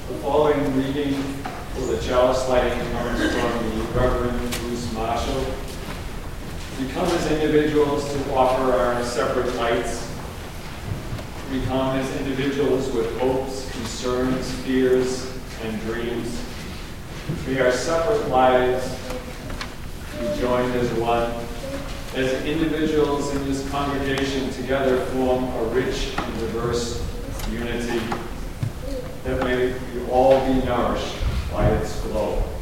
The following reading for the chalice lighting comes from the Reverend Bruce Marshall. We come as individuals to offer our separate lights. We come as individuals with hopes, concerns, fears, and dreams. We are separate lives. We join as one. As individuals in this congregation together form a rich and diverse unity that may we all be nourished by its glow.